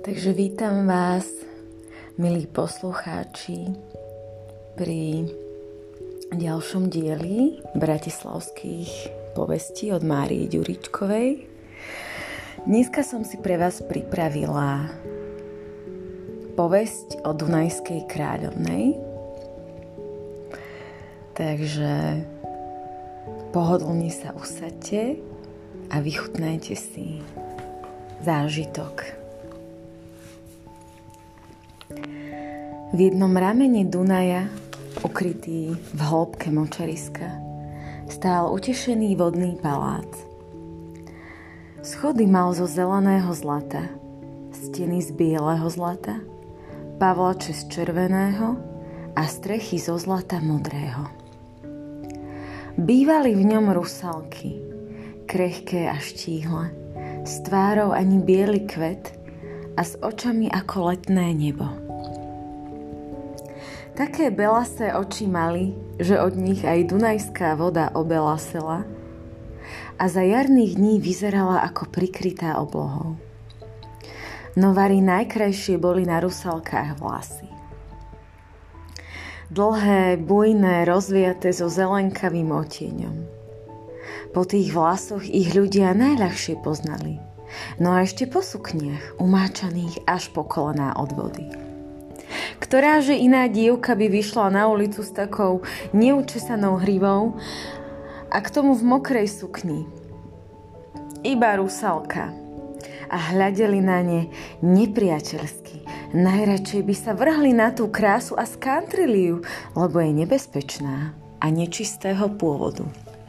Takže vítam vás, milí poslucháči, pri ďalšom dieli bratislavských povestí od Márie Ďuričkovej. Dneska som si pre vás pripravila povesť o Dunajskej kráľovnej. Takže pohodlne sa usaďte a vychutnajte si zážitok. V jednom ramene Dunaja, ukrytý v hĺbke močariska, stál utešený vodný palác. Schody mal zo zeleného zlata, steny z bieleho zlata, pavlače z červeného a strechy zo zlata modrého. Bývali v ňom rusalky, krehké a štíhle, s tvárou ani biely kvet a s očami ako letné nebo. Také belasé oči mali, že od nich aj dunajská voda obelasela a za jarných dní vyzerala ako prikrytá oblohou. No vari najkrajšie boli na rusalkách vlasy. Dlhé, bujné, rozviaté so zelenkavým otieňom. Po tých vlasoch ich ľudia najľahšie poznali, no a ešte po sukniach, umáčaných až po kolená od vody. Ktoráže iná dievka by vyšla na ulicu s takou neučesanou hrivou a k tomu v mokrej sukni? Iba rusalka. A hľadeli na ne nepriateľsky. Najradšej by sa vrhli na tú krásu a skantrili ju, lebo je nebezpečná a nečistého pôvodu.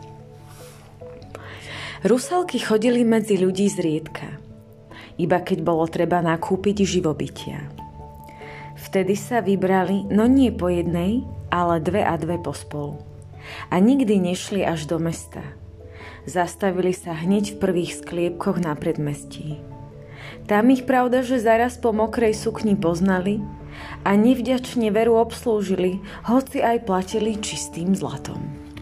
Rusalky chodili medzi ľudí zriedka, iba keď bolo treba nakúpiť živobytia. Vtedy sa vybrali, no nie po jednej, ale dve a dve pospolu. A nikdy nešli až do mesta. Zastavili sa hneď v prvých skliepkoch na predmestí. Tam ich pravda, že zaraz po mokrej sukni poznali a nevďačne veru obslúžili, hoci aj platili čistým zlatom.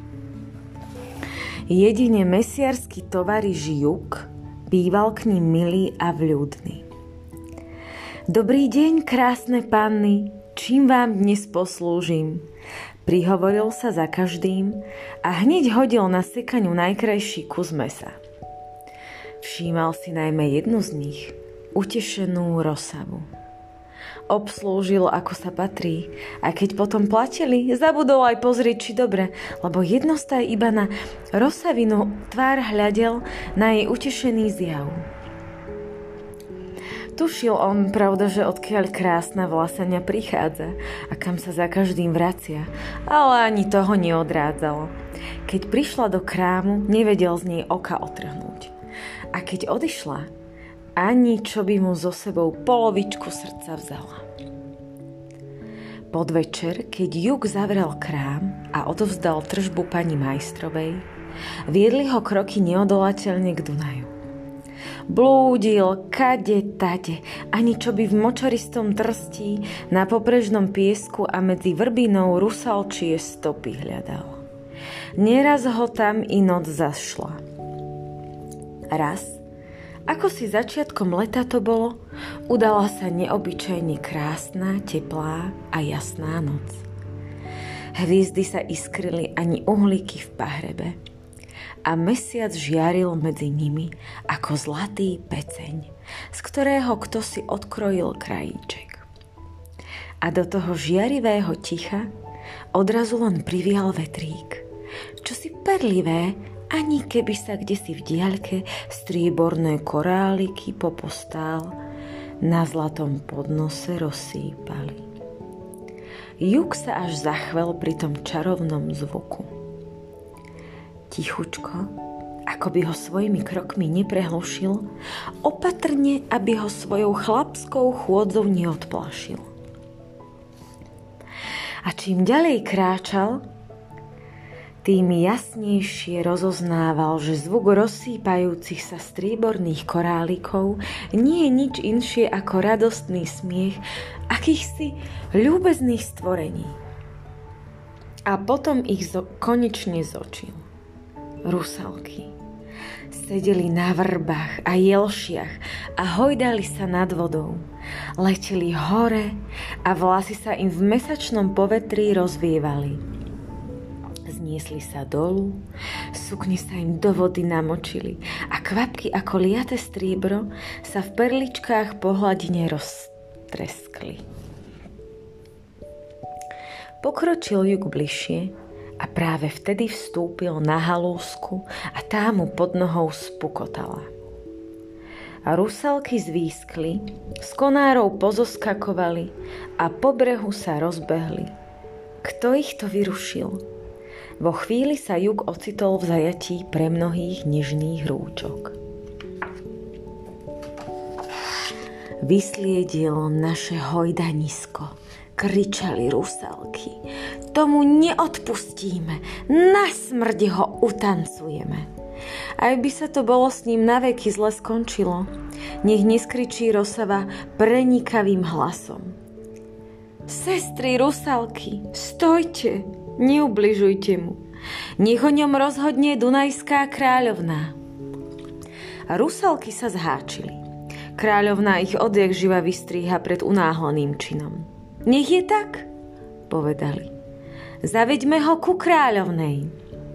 Jedine mesiarsky tovariš Juk býval k nim milý a vľúdny. Dobrý deň, krásne panny, čím vám dnes poslúžim? Prihovoril sa za každým a hneď hodil na sekaniu najkrajší kus mesa. Všímal si najmä jednu z nich, utešenú Rosavu. Obslúžil, ako sa patrí, a keď potom platili, zabudol aj pozrieť, či dobre, lebo jednostaj iba na Rosavinu tvár hľadel na jej utešený zjav. Tušil on, pravda, že odkiaľ krásna vlasaňa prichádza a kam sa za každým vracia, ale ani toho neodrádzalo. Keď prišla do krámu, nevedel z nej oka otrhnúť. A keď odišla, ani čo by mu so sebou polovičku srdca vzala. Podvečer, keď Juk zavrel krám a odovzdal tržbu pani majstrovej, viedli ho kroky neodolateľne k Dunaju. Blúdil kade tade, ani čo by v močaristom trstí, na pobrežnom piesku a medzi vrbinou rusalčie stopy hľadal. Neraz ho tam i noc zašla. Raz, ako si začiatkom leta to bolo, udala sa neobyčajne krásna, teplá a jasná noc. Hviezdy sa iskrili ani uhlíky v pahrebe a mesiac žiaril medzi nimi ako zlatý peceň, z ktorého ktosi odkrojil krajíček. A do toho žiarivého ticha odrazu len privial vetrík, čosi perlivé, ani keby sa kdesi v diaľke strieborné koráliky popostál na zlatom podnose rozsýpali. Juk sa až zachvel pri tom čarovnom zvuku. Tichučko, ako by ho svojimi krokmi neprehlušil, opatrne, aby ho svojou chlapskou chôdzou neodplašil. A čím ďalej kráčal, tým jasnejšie rozoznával, že zvuk rozsýpajúcich sa strieborných korálikov nie je nič inšie ako radostný smiech akýchsi ľúbezných stvorení. A potom ich konečne zočil. Rusalky. Sedeli na vrbách a jelšiach a hojdali sa nad vodou. Leteli hore a vlasy sa im v mesačnom povetrí rozvievali. Zniesli sa dolu, sukne sa im do vody namočili a kvapky ako liate striebro sa v perličkách po hladine roztreskli. Pokročil Jug bližšie a práve vtedy vstúpil na halúsku a tá mu pod nohou spukotala. A rusalky zvískli, z konárov pozoskakovali a po brehu sa rozbehli. Kto ich to vyrušil? Vo chvíli sa Jug ocitol v zajatí pre mnohých nežných rúčok. Vysliedilo naše hojdanisko, kričali rusalky. Tomu neodpustíme, na smrť ho utancujeme. Aj by sa to bolo s ním naveky zle skončilo, nech neskričí Rosava prenikavým hlasom. Sestry rusalky, stojte, neubližujte mu. Nech o ňom rozhodne Dunajská kráľovná. A rusalky sa zháčili. Kráľovná ich odjak živa vystríha pred unáhleným činom. Nech je tak, povedali. Zaveďme ho ku kráľovnej.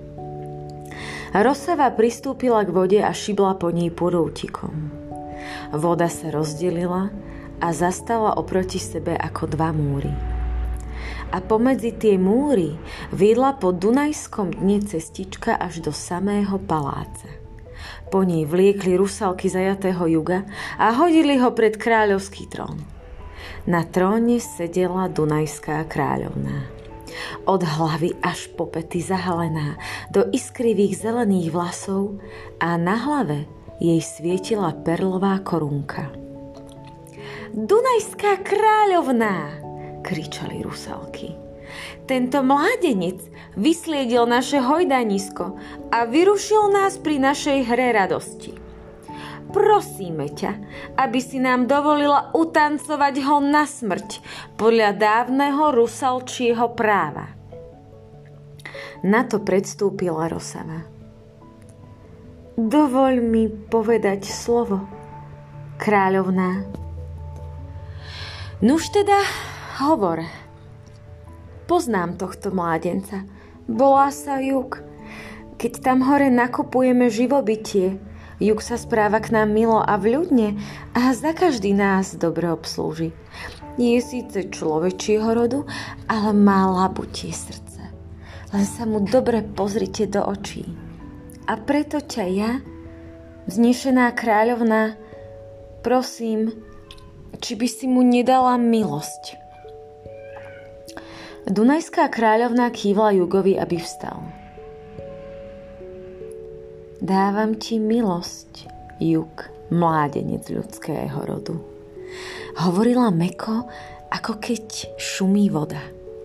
Rosava pristúpila k vode a šibla po nej prútikom. Voda sa rozdelila a zastala oproti sebe ako dva múry. A pomedzi tie múry viedla po Dunajskom dne cestička až do samého paláca. Po nej vliekli rusalky zajatého Juga a hodili ho pred kráľovský trón. Na tróne sedela Dunajská kráľovná. Od hlavy až po pety zahalená do iskrivých zelených vlasov a na hlave jej svietila perlová korunka. Dunajská kráľovná! Kričali rusalky. Tento mládenec vysliedil naše hojdanisko a vyrušil nás pri našej hre radosti. Prosíme ťa, aby si nám dovolila utancovať ho na smrť podľa dávneho rusalčieho práva. Na to predstúpila Rosava. Dovoľ mi povedať slovo, kráľovná. Nuž teda, hovor. Poznám tohto mládenca. Volá sa Jug. Keď tam hore nakupujeme živobytie, Jug sa správa k nám milo a vľudne a za každý nás dobre obslúži. Je síce človečieho rodu, ale má labutie srdce. Len sa mu dobre pozrite do očí. A preto ťa ja, vznešená kráľovná, prosím, či by si mu nedala milosť. Dunajská kráľovná kývla Jugovi, aby vstal. Dávam ti milosť, Jug, mládenec ľudského rodu. Hovorila mäkko, ako keď šumí voda.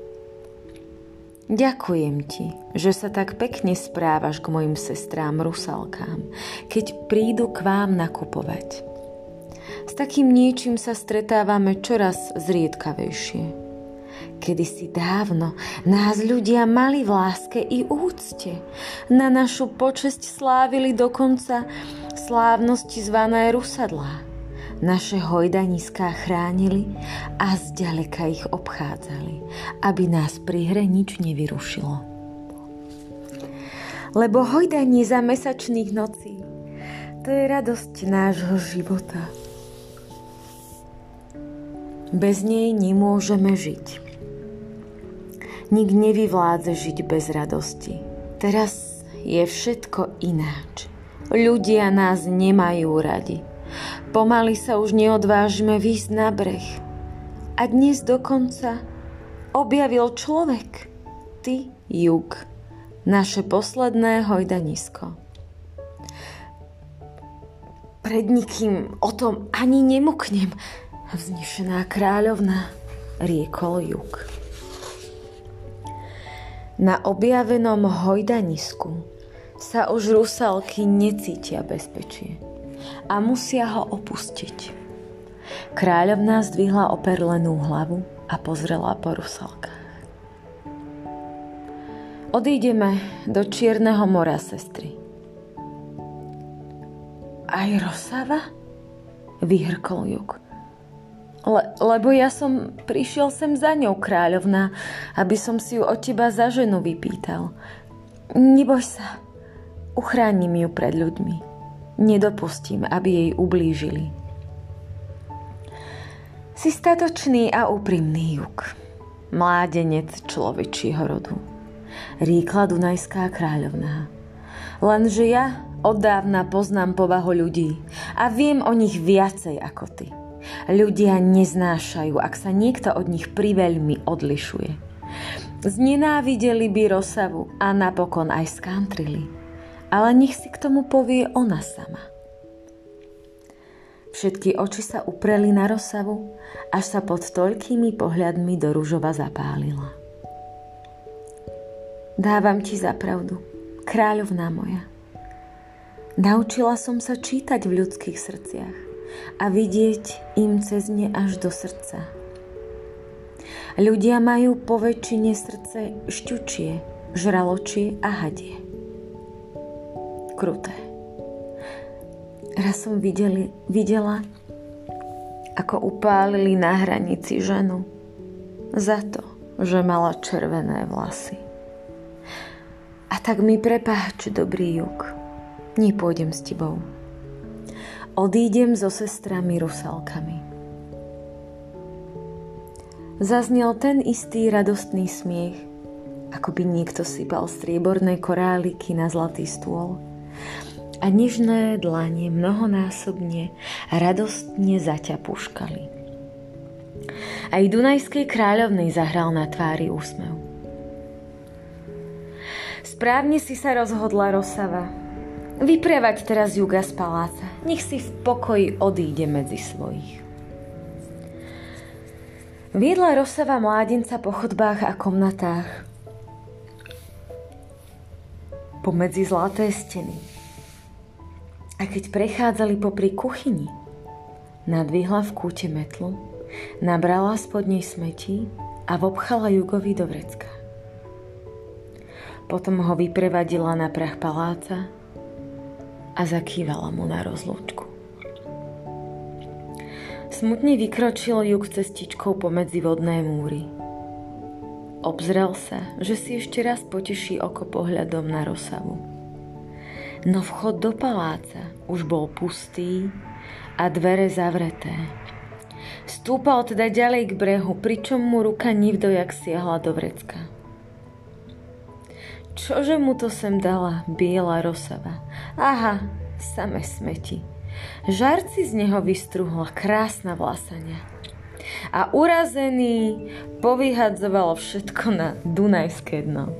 Ďakujem ti, že sa tak pekne správaš k mojim sestrám rusalkám, keď prídu k vám nakupovať. S takým niečím sa stretávame čoraz zriedkavejšie. Kedysi dávno nás ľudia mali v láske i úcte. Na našu počesť slávili dokonca slávnosti zvané rusadlá. Naše hojdaniská chránili a zďaleka ich obchádzali, aby nás pri hre nič nevyrušilo. Lebo hojdanie za mesačných nocí, to je radosť nášho života. Bez nej nemôžeme žiť. Nik nevyvládze žiť bez radosti. Teraz je všetko ináč. Ľudia nás nemajú radi. Pomaly sa už neodvážime výjsť na breh. A dnes dokonca objavil človek, ty, Jug, naše posledné hojdanisko. Pred nikým o tom ani nemuknem, vznešená kráľovná, riekol Jug. Na objavenom hojdanisku sa už rusalky necítia bezpečie a musia ho opustiť. Kráľovná zdvihla operlenú hlavu a pozrela po rusalkách. Odídeme do Čierneho mora, sestry. Aj Rosava? Vyhrkol Jug. Lebo ja som prišiel sem za ňou, kráľovná, aby som si ju od teba za ženu vypýtal. Neboj sa, uchránim ju pred ľuďmi. Nedopustím, aby jej ublížili. Si statočný a úprimný, Jug, mládenec človečího rodu, riekla Dunajská kráľovná. Lenže ja oddávna poznám povahu ľudí a viem o nich viacej ako ty. Ľudia neznášajú, ak sa niekto od nich priveľmi odlišuje. Znenávideli by Rosavu a napokon aj skantrili. Ale nech si k tomu povie ona sama. Všetky oči sa upreli na Rosavu, až sa pod toľkými pohľadmi do ružova zapálila. Dávam ti za pravdu, kráľovná moja. Naučila som sa čítať v ľudských srdciach a vidieť im cez ne až do srdca. Ľudia majú po väčšine srdce šťučie, žraločie a hadie. Kruté. Raz som videla, ako upálili na hranici ženu za to, že mala červené vlasy. A tak mi prepáč, dobrý Jug, nepôjdem s tebou. Odídem so sestrami Rusalkami. Zaznel ten istý radostný smiech, ako by niekto sypal strieborné koráliky na zlatý stôl a nežné dlane mnohonásobne a radostne zaťapuškali. Aj Dunajskej kráľovnej zahral na tvári úsmev. Správne si sa rozhodla, Rosava. Vyprevať teraz Juga z paláca. Nech si v pokoji odíde medzi svojich. Viedla Rosava mládenca po chodbách a komnatách pomedzi zlaté steny. A keď prechádzali popri kuchyni, nadvihla v kúte metlu, nabrala spod nej smetí a vopchala Jugovi do vrecka. Potom ho vyprevadila na prah paláca a zakývala mu na rozlúčku. Smutne vykročil Jug cestičkou pomedzi vodné múry. Obzrel sa, že si ešte raz poteší oko pohľadom na Rosavu. No vchod do paláca už bol pustý a dvere zavreté. Stúpal teda ďalej k brehu, pričom mu ruka nivdojak siahla do vrecka. Čože mu to sem dala biela Rosava? Aha, same smeti. Žarci z neho vystruhla krásna vlasania. A urazený povyhadzoval všetko na Dunajské dno.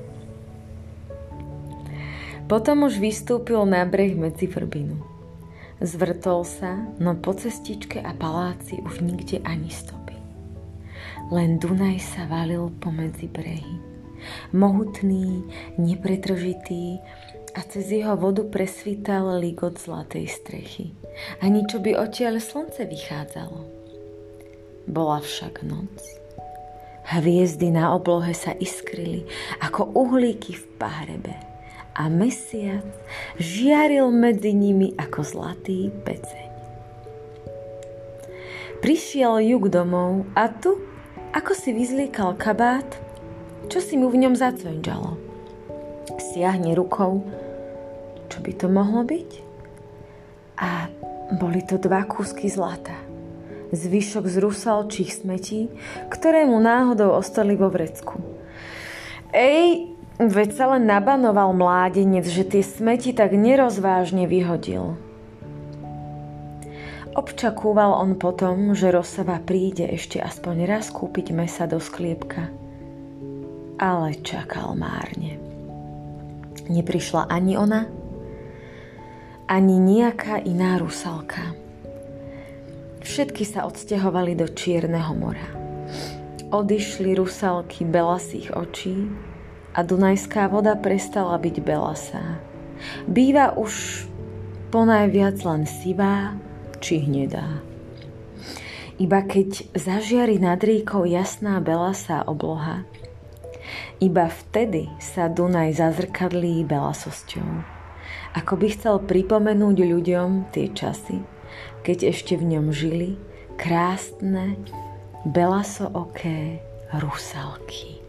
Potom už vystúpil na breh medzi vrbinu. Zvrtol sa, no po cestičke a paláci už nikde ani stopy. Len Dunaj sa valil pomedzi brehy. Mohutný, nepretržitý a cez jeho vodu presvítal ligot zlatej strechy. Ani čo by odtiaľ slnce vychádzalo. Bola však noc. Hviezdy na oblohe sa iskrili ako uhlíky v pahrebe a mesiac žiaril medzi nimi ako zlatý peceň. Prišiel Jug domov a tu, ako si vyzliekal kabát, čo si mu v ňom zacvenčalo. Siahne rukou, čo by to mohlo byť? A boli to 2 kúsky zlata. Zvyšok z rusalčích smetí, ktoré mu náhodou ostali vo vrecku. Veď sa len nabanoval mládenec, že tie smeti tak nerozvážne vyhodil. Občakúval on potom, že Rosava príde ešte aspoň raz kúpiť mesa do skliepka. Ale čakal márne. Neprišla ani ona, ani nejaká iná Rusalka. Všetky sa odsťahovali do Čierneho mora. Odišli Rusalky belasých očí a Dunajská voda prestala byť belasá. Býva už ponajviac len sivá či hnedá. Iba keď zažiari nad riekou jasná belasá obloha, iba vtedy sa Dunaj zazrkadlí belasosťou. ako by chcel pripomenúť ľuďom tie časy, keď ešte v ňom žili krásne, belasooké rusalky.